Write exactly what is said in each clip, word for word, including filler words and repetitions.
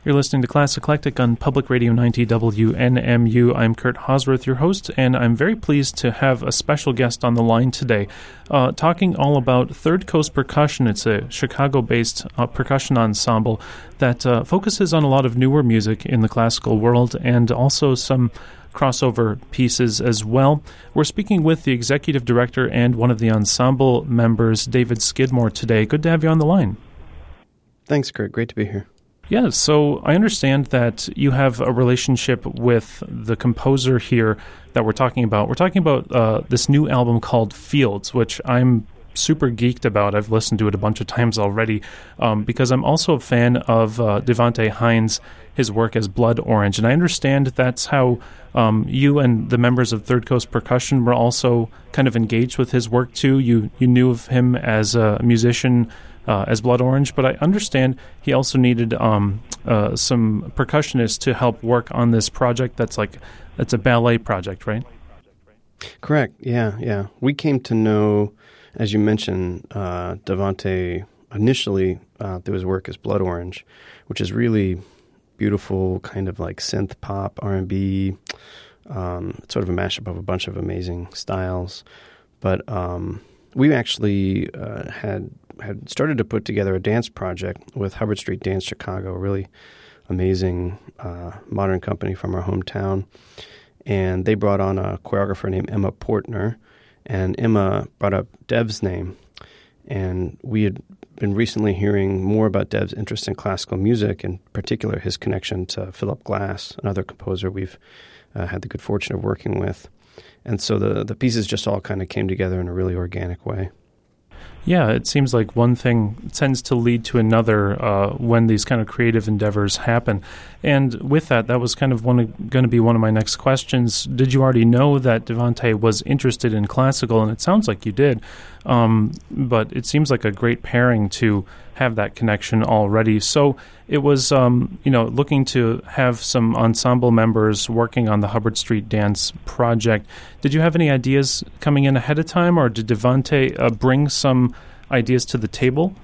You're listening to Class Eclectic on Public Radio ninety W N M U. I'm Kurt Hosworth, your host, and I'm very pleased to have a special guest on the line today, uh, talking all about Third Coast Percussion. It's a Chicago-based uh, percussion ensemble that uh, focuses on a lot of newer music in the classical world and also some crossover pieces as well. We're speaking with the executive director and one of the ensemble members, David Skidmore, today. Good to have you on the line. Thanks, Kurt. Great to be here. Yeah, so I understand that you have a relationship with the composer here that we're talking about. We're talking about uh, this new album called Fields, which I'm super geeked about. I've listened to it a bunch of times already um, because I'm also a fan of uh, Devante Hines, his work as Blood Orange. And I understand that's how um, you and the members of Third Coast Percussion were also kind of engaged with his work too. You, you knew of him as a musician, Uh, as Blood Orange, but I understand he also needed um, uh, some percussionists to help work on this project. That's like, it's a ballet project, right? Correct. Yeah, yeah. We came to know, as you mentioned, uh, Devante initially uh, through his work as Blood Orange, which is really beautiful, kind of like synth pop, R and B. Um, it's sort of a mashup of a bunch of amazing styles. But um, we actually uh, had had started to put together a dance project with Hubbard Street Dance Chicago, a really amazing uh, modern company from our hometown. And they brought on a choreographer named Emma Portner, and Emma brought up Dev's name. And we had been recently hearing more about Dev's interest in classical music, in particular his connection to Philip Glass, another composer we've uh, had the good fortune of working with. And so the, the pieces just all kind of came together in a really organic way. Yeah, it seems like one thing tends to lead to another uh, when these kind of creative endeavors happen. And with that, that was kind of one going to be one of my next questions. Did you already know that Devante was interested in classical? And it sounds like you did. Um, but it seems like a great pairing to have that connection already. So it was, um, you know, looking to have some ensemble members working on the Hubbard Street Dance project. Did you have any ideas coming in ahead of time, or did Devante uh, bring some ideas to the table?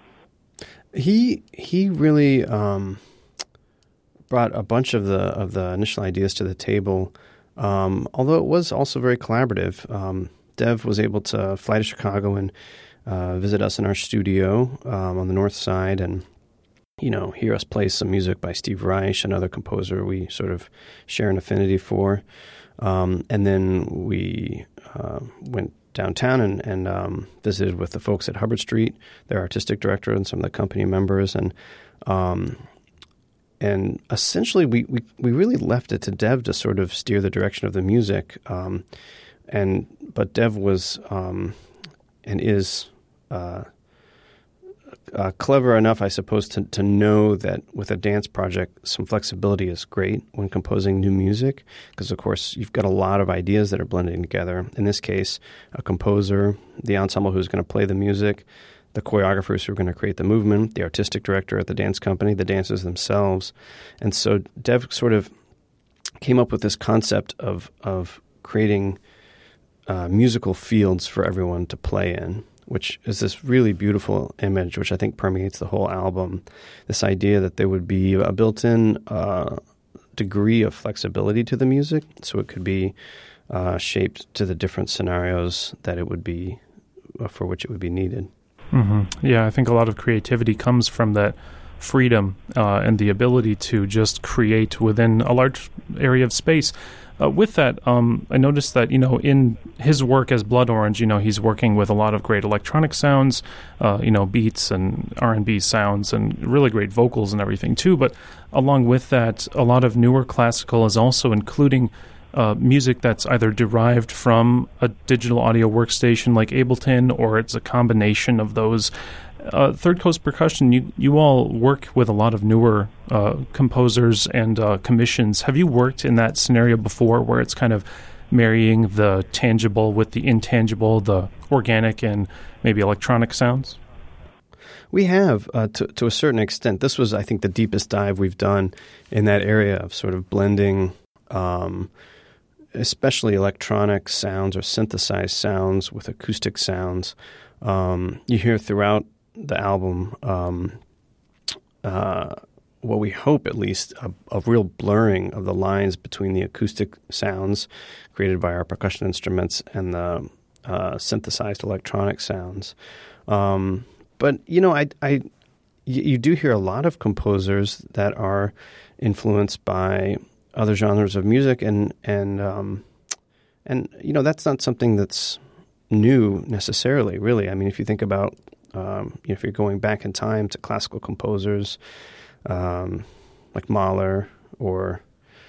He he really um, brought a bunch of the of the initial ideas to the table, um, although it was also very collaborative. Um, Dev was able to fly to Chicago and uh, visit us in our studio um, on the north side, and you know, hear us play some music by Steve Reich, another composer we sort of share an affinity for. Um, and then we uh, went downtown and, and um, visited with the folks at Hubbard Street, their artistic director and some of the company members. And um, and essentially we, we, we really left it to Dev to sort of steer the direction of the music. Um, and but Dev was um, and is uh, uh, clever enough, I suppose, to, to know that with a dance project, some flexibility is great when composing new music because, of course, you've got a lot of ideas that are blending together. In this case, a composer, the ensemble who's going to play the music, the choreographers who are going to create the movement, the artistic director at the dance company, the dancers themselves. And so Dev sort of came up with this concept of, of creating uh, musical fields for everyone to play in, which is this really beautiful image, which I think permeates the whole album. This idea that there would be a built-in uh, degree of flexibility to the music, so it could be uh, shaped to the different scenarios that it would be, uh, for which it would be needed. Mm-hmm. Yeah, I think a lot of creativity comes from that freedom uh, and the ability to just create within a large area of space. Uh, with that, um, I noticed that, you know, in his work as Blood Orange, you know, he's working with a lot of great electronic sounds, uh, you know, beats and R and B sounds and really great vocals and everything too. But along with that, a lot of newer classical is also including uh, music that's either derived from a digital audio workstation like Ableton, or it's a combination of those. Uh, Third Coast Percussion, you, you all work with a lot of newer uh, composers and uh, commissions. Have you worked in that scenario before where it's kind of marrying the tangible with the intangible, the organic and maybe electronic sounds? We have, uh, to, to a certain extent. This was, I think, the deepest dive we've done in that area of sort of blending um, especially electronic sounds or synthesized sounds with acoustic sounds. Um, you hear throughout the album, um, uh, what we hope, at least, a, a real blurring of the lines between the acoustic sounds created by our percussion instruments and the uh, synthesized electronic sounds. Um, but, you know, I, I, you do hear a lot of composers that are influenced by other genres of music, and, and, um, and you know, that's not something that's new necessarily, really. I mean, if you think about, um, you know, if you're going back in time to classical composers um, like Mahler, or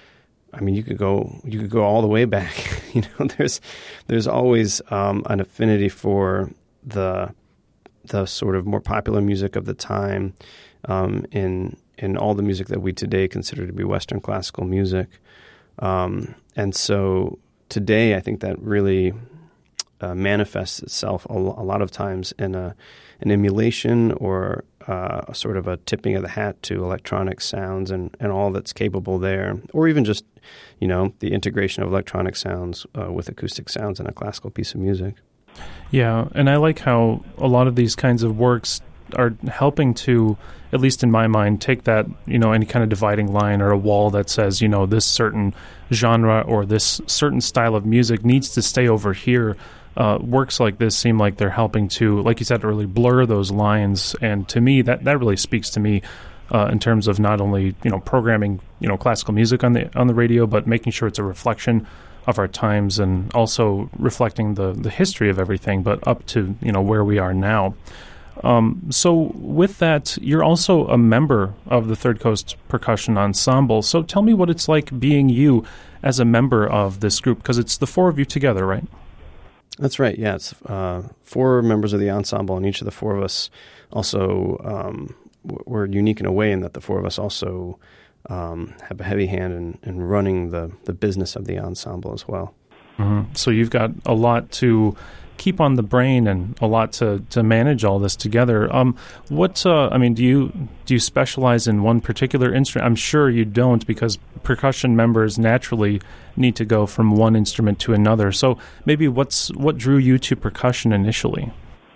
I mean, you could go you could go all the way back. you know, there's there's always um, an affinity for the the sort of more popular music of the time um, in in all the music that we today consider to be Western classical music, um, and so today I think that really Uh, manifests itself a, a lot of times in a, an emulation or uh, a sort of a tipping of the hat to electronic sounds and, and all that's capable there, or even just, you know, the integration of electronic sounds uh, with acoustic sounds in a classical piece of music. Yeah, and I like how a lot of these kinds of works are helping to, at least in my mind, take that, you know, any kind of dividing line or a wall that says, you know, this certain genre or this certain style of music needs to stay over here. Uh, works like this seem like they're helping to, like you said, really blur those lines. And to me, that, that really speaks to me uh, in terms of not only, you know, programming, you know, classical music on the on the radio, but making sure it's a reflection of our times and also reflecting the, the history of everything, but up to, you know, where we are now. Um, so with that, you're also a member of the Third Coast Percussion Ensemble. So tell me what it's like being you as a member of this group, because it's the four of you together, right? That's right, yeah. It's uh, four members of the ensemble, and each of the four of us also, um, we're unique in a way in that the four of us also um, have a heavy hand in, in running the, the business of the ensemble as well. Mm-hmm. So you've got a lot to keep on the brain and a lot to, to manage all this together. Um, what uh, I mean, do you do you specialize in one particular instrument? I'm sure you don't, because percussion members naturally need to go from one instrument to another. So maybe what's what drew you to percussion initially?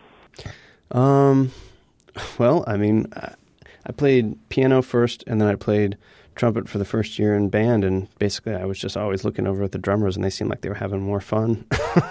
Um, well, I mean, I, I played piano first, and then I played trumpet for the first year in band, and basically I was just always looking over at the drummers, and they seemed like they were having more fun.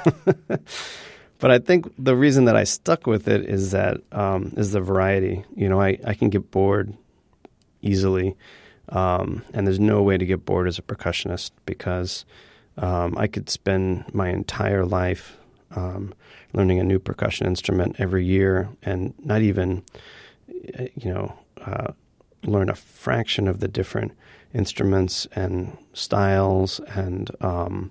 But I think the reason that I stuck with it is that um, is the variety. You know, I, I can get bored easily, um, and there's no way to get bored as a percussionist, because um, I could spend my entire life um, learning a new percussion instrument every year and not even, you know, uh, learn a fraction of the different instruments and styles and um,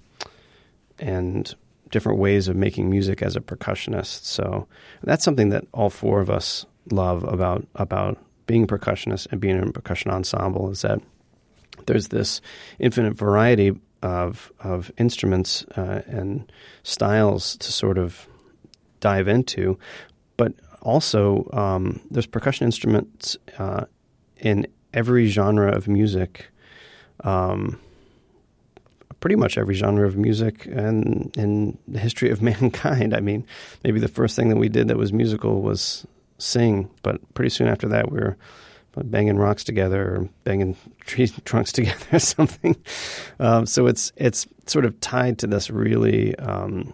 and different ways of making music as a percussionist. So that's something that all four of us love about about being percussionists and being in a percussion ensemble, is that there's this infinite variety of of instruments uh, and styles to sort of dive into, but also um, there's percussion instruments uh, in every genre of music, um, pretty much every genre of music and in the history of mankind. I mean, maybe the first thing that we did that was musical was sing, but pretty soon after that we were banging rocks together or banging tree trunks together or something. Um, so it's it's sort of tied to this really um,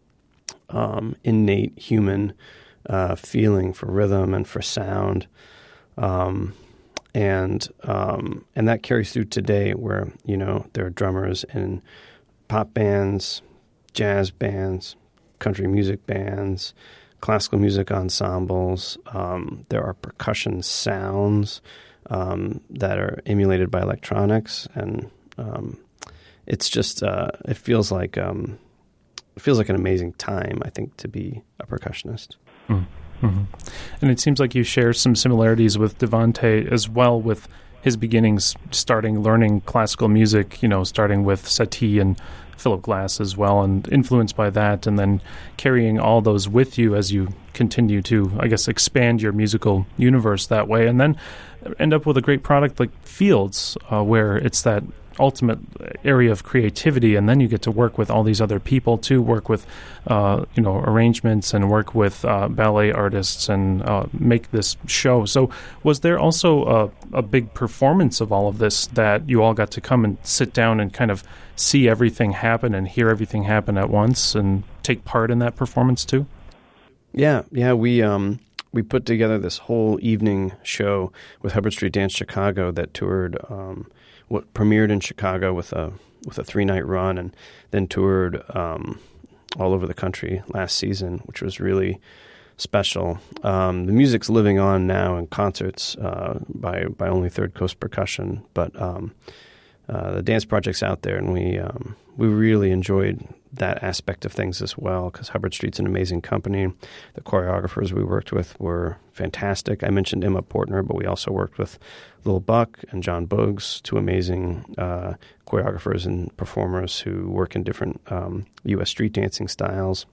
um, innate human uh, feeling for rhythm and for sound. Um And um, and that carries through today, where, you know, there are drummers in pop bands, jazz bands, country music bands, classical music ensembles. Um, there are percussion sounds um, that are emulated by electronics, and um, it's just uh, it feels like um, it feels like an amazing time, I think, to be a percussionist. Mm. Mm-hmm. And it seems like you share some similarities with Devante as well, with his beginnings starting learning classical music, you know, starting with Satie and Philip Glass as well, and influenced by that, and then carrying all those with you as you continue to, I guess, expand your musical universe that way, and then end up with a great product like Fields, uh, where it's that ultimate area of creativity, and then you get to work with all these other people too, work with, uh, you know, arrangements and work with uh, ballet artists and uh, make this show. So was there also a, a big performance of all of this that you all got to come and sit down and kind of see everything happen and hear everything happen at once and take part in that performance too? Yeah, yeah, we um, we put together this whole evening show with Hubbard Street Dance Chicago that toured, um, what premiered in Chicago with a with a three night run, and then toured um, all over the country last season, which was really special. Um, the music's living on now in concerts uh, by by only Third Coast Percussion, but um, uh, the dance project's out there, and we um, we really enjoyed that aspect of things as well, because Hubbard Street's an amazing company. The choreographers we worked with were fantastic. I mentioned Emma Portner, but we also worked with Lil Buck and John Bogues, two amazing uh, choreographers and performers who work in different um, U S street dancing styles.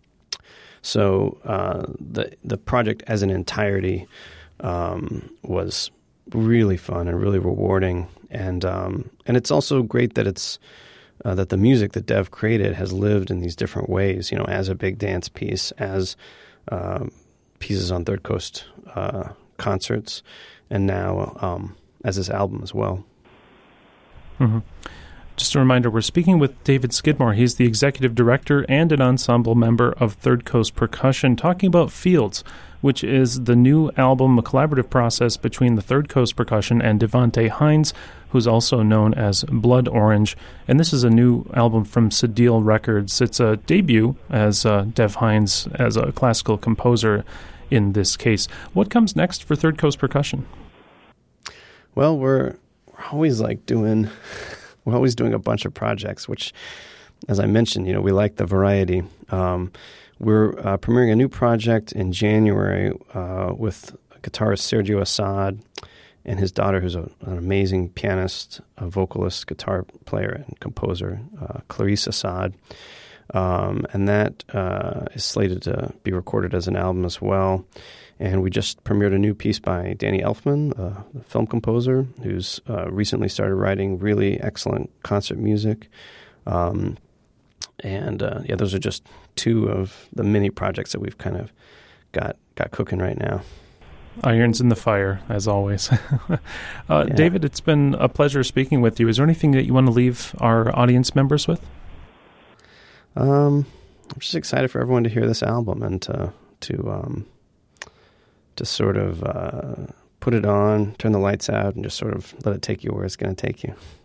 So uh, the the project as an entirety um, was really fun and really rewarding, and um, and it's also great that it's Uh, that the music that Dev created has lived in these different ways, you know, as a big dance piece, as uh, pieces on Third Coast uh, concerts, and now um, as this album as well. Mm-hmm. Just a reminder, we're speaking with David Skidmore. He's the executive director and an ensemble member of Third Coast Percussion, talking about Fields, which is the new album, a collaborative process between the Third Coast Percussion and Devontae Hines, who's also known as Blood Orange. And this is a new album from Cedille Records. It's a debut as uh, Dev Hines as a classical composer in this case. What comes next for Third Coast Percussion? Well, we're, we're always like doing... We're always doing a bunch of projects, which, as I mentioned, you know, we like the variety. Um, we're uh, premiering a new project in January uh, with guitarist Sergio Assad and his daughter, who's a, an amazing pianist, a vocalist, guitar player, and composer, uh, Clarice Assad. Um, and that uh, is slated to be recorded as an album as well. And we just premiered a new piece by Danny Elfman, uh, a film composer, who's uh, recently started writing really excellent concert music. Um, and uh, yeah, those are just two of the many projects that we've kind of got got cooking right now. Irons in the fire, as always. uh, yeah. David, it's been a pleasure speaking with you. Is there anything that you want to leave our audience members with? Um, I'm just excited for everyone to hear this album and to to um, to sort of uh, put it on, turn the lights out, and just sort of let it take you where it's going to take you.